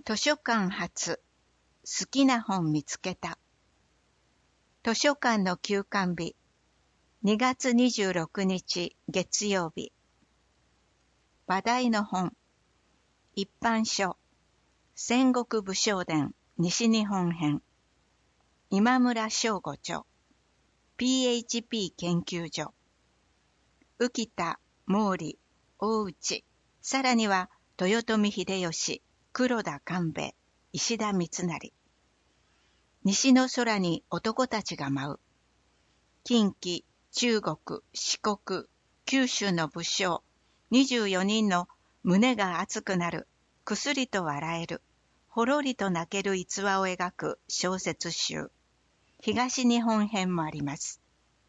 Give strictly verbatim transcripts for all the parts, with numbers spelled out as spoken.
図書館発好きな本見つけた。図書館の休館日にがつにじゅうろくにち月曜日。話題の本一般書戦国武将伝西日本編今村翔吾著 ピーエイチピー 研究所浮田、毛利、大内、さらには豊臣秀吉、黒田官兵衛、石田三成。西の空に男たちが舞う。近畿、中国、四国、九州の武将にじゅうよにんの胸が熱くなる、くすりと笑える、ほろりと泣ける逸話を描く小説集。東日本編もあります。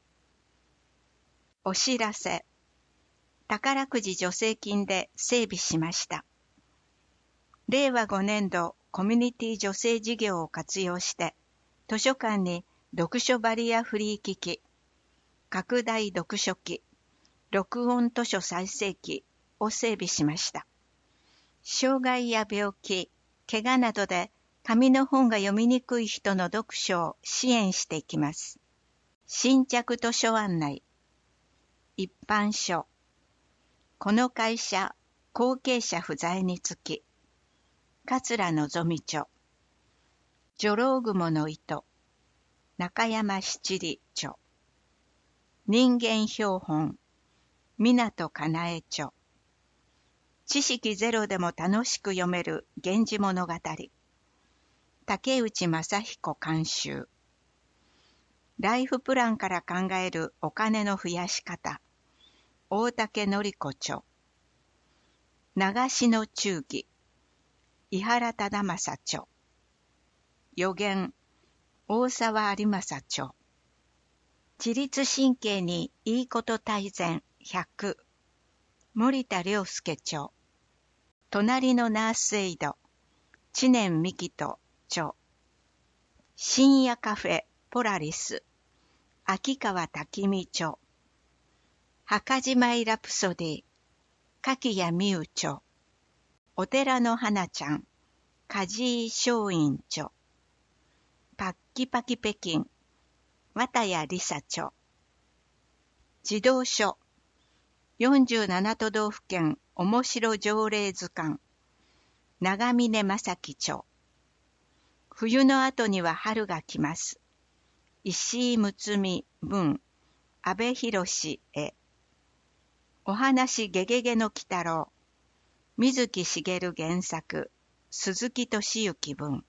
お知らせ。宝くじ助成金で整備しました。れいわごねんどコミュニティ助成事業を活用して、図書館に読書バリアフリー機器、拡大読書機、録音図書再生機を整備しました。障害や病気、怪我などで紙の本が読みにくい人の読書を支援していきます。新着図書案内、一般書、この会社後継者不在につき、桂のぞみ著、女郎雲の糸、中山七里著、人間標本、湊かなえ著、知識ゼロでも楽しく読める源氏物語、竹内正彦監修、ライフプランから考えるお金の増やし方、大竹典子著、長篠忠義、井原忠正著、予言、大沢有正著、自律神経にいいこと大全ひゃく、森田良介著、隣のナースエイド、知念美希と著、深夜カフェポラリス、秋川滝美著、墓じまいラプソディ、柿谷美優著、お寺の花ちゃん、梶井松陰著、パッキパキ北京、綿谷りさ著、児童書、よんじゅうなな都道府県おもしろ条例図鑑、長峰正樹著、冬の後には春が来ます。石井睦美文、阿部寛絵、お話ゲゲゲの鬼太郎、水木しげる原作、鈴木敏之文。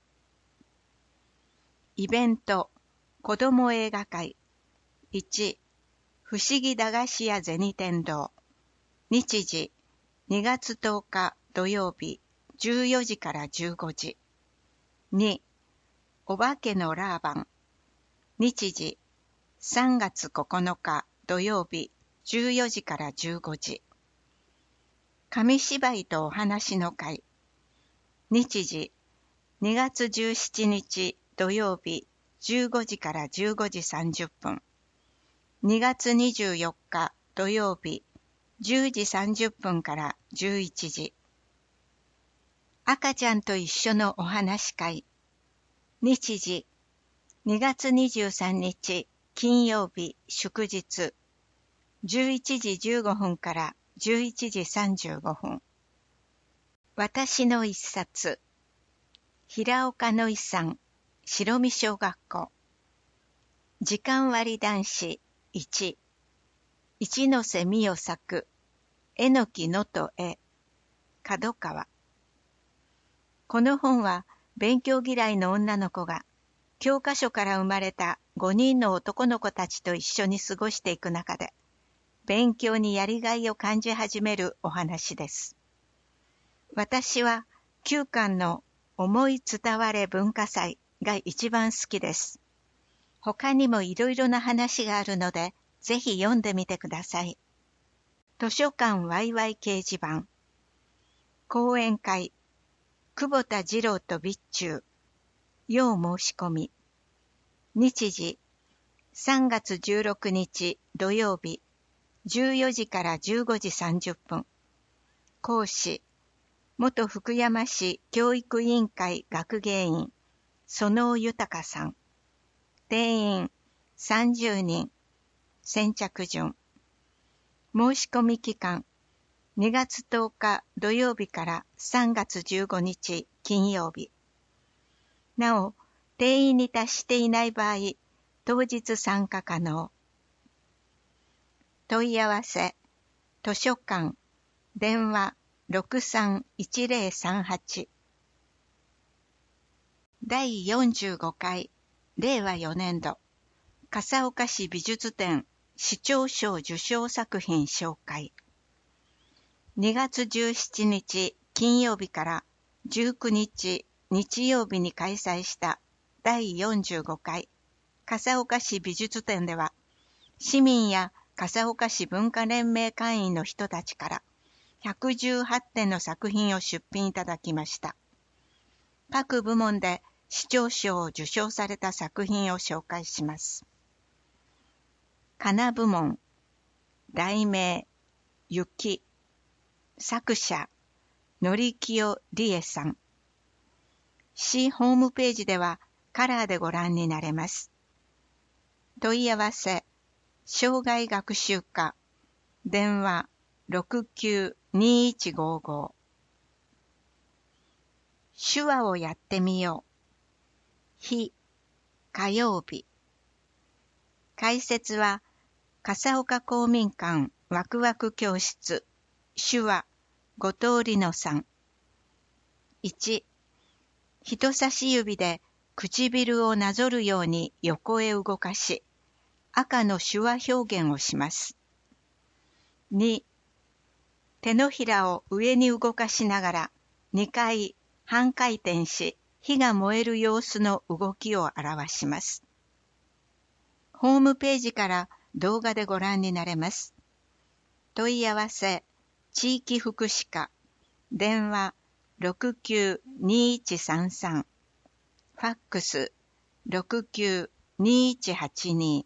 イベント、子ども映画会。いち、不思議駄菓子屋銭天堂。日時、にがつとおか土曜日、じゅうよじからじゅうごじ。に、お化けのラーバン。日時、さんがつここのか土曜日、じゅうよじからじゅうごじ。紙芝居とお話の会。日時、にがつじゅうしちにち土曜日、じゅうごじからじゅうごじさんじゅっぷん。にがつにじゅうよっか土曜日、じゅうじさんじゅっぷんからじゅういちじ。赤ちゃんと一緒のお話会。日時、にがつにじゅうさんにち金曜日祝日、じゅういちじじゅうごふんからじゅういちじさんじゅうごふん。私の一冊、平岡のいさん、白見小学校。時間割男子いち、一ノ瀬美代作、えのきのとえ、角川。この本は勉強嫌いの女の子が教科書から生まれたごにんの男の子たちと一緒に過ごしていく中で、勉強にやりがいを感じ始めるお話です。私はきゅうかんの思い伝われ文化祭が一番好きです。他にもいろいろな話があるので、ぜひ読んでみてください。図書館ワイワイ掲示板。講演会、久保田次郎と備中。要申し込み。日時、さんがつじゅうろくにち土曜日、じゅうよじからじゅうごじさんじゅっぷん。講師、 元福山市教育委員会学芸員、園尾豊さん。定員さんじゅうにん。先着順。申し込み期間、にがつとおか土曜日からさんがつじゅうごにち金曜日。なお、定員に達していない場合、当日参加可能。問い合わせ、図書館、電話 ろくさんいちぜろさんはち。だいよんじゅうごかい、れいわよねんど、笠岡市美術展市長賞受賞作品紹介。にがつじゅうしちにち金曜日からじゅうくにち日曜日に開催しただいよんじゅうごかい笠岡市美術展では、市民や笠岡市文化連盟会員の人たちからひゃくじゅうはちてんの作品を出品いただきました。各部門で市長賞を受賞された作品を紹介します。かな部門、題名、雪。作者、のりきよりえさん。市ホームページではカラーでご覧になれます。問い合わせ、障害学習課、電話 ろくきゅうにいちごご。手話をやってみよう。日、火曜日。解説は、笠岡公民館ワクワク教室、手話、後藤里乃さん。いち、人差し指で唇をなぞるように横へ動かし、赤の手話表現をします。に、手のひらを上に動かしながらにかい半回転し、火が燃える様子の動きを表します。ホームページから動画でご覧になれます。問い合わせ、地域福祉課、電話 ろくきゅうにいちさんさん、ファックス ろくきゅうにいちはちに。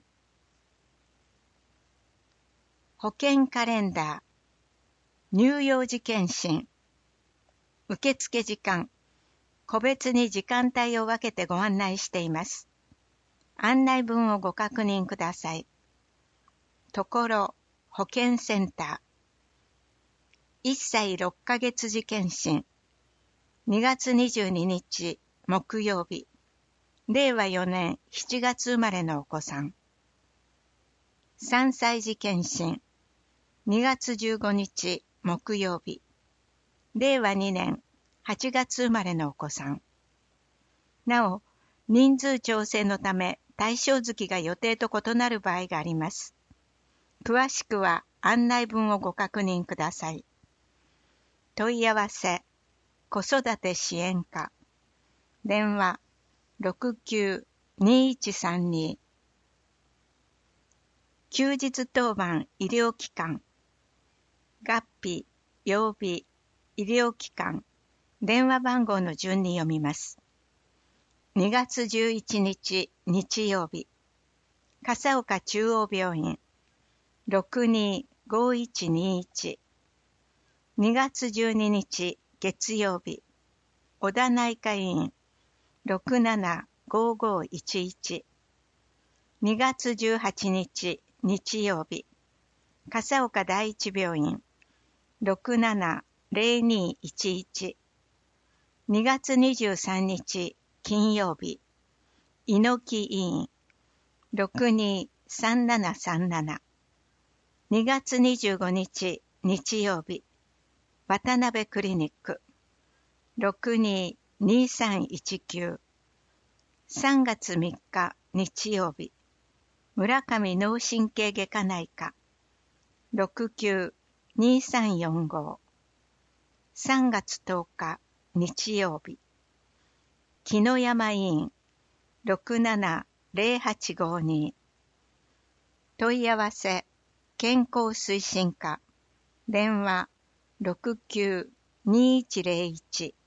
保険カレンダー、乳幼児検診、受付時間、個別に時間帯を分けてご案内しています。案内文をご確認ください。ところ、保健センター、いっさいろっかげつ時検診、にがつにじゅうににち木曜日、れいわよねんしちがつ生まれのお子さん。さんさい時検診、にがつじゅうごにち木曜日、れいわにねんはちがつ生まれのお子さん。なお、人数調整のため対象月が予定と異なる場合があります。詳しくは案内文をご確認ください。問い合わせ、子育て支援課、電話 ろくきゅうにいちさんに。休日当番医療機関、月日、曜日、医療機関、電話番号の順に読みます。にがつじゅういちにち日曜日、笠岡中央病院 ろくにごいちにいち。にがつじゅうににち月曜日、小田内科医院 ろくななごごいちいち。にがつじゅうはちにち日曜日、笠岡第一病院 ろくななぜろにいちいち。にがつにじゅうさんにち金曜日、猪木医院 ろくにさんななさんなな。にがつにじゅうごにち日曜日、渡辺クリニック ろくににさんいちきゅう。さんがつみっか日曜日、村上脳神経外科内科 ろくきゅうにさんよんご。さんがつとおか日曜日、木の山医院 ろくななぜろはちごに。問い合わせ、健康推進課、電話 ろくきゅうにいちぜろいち。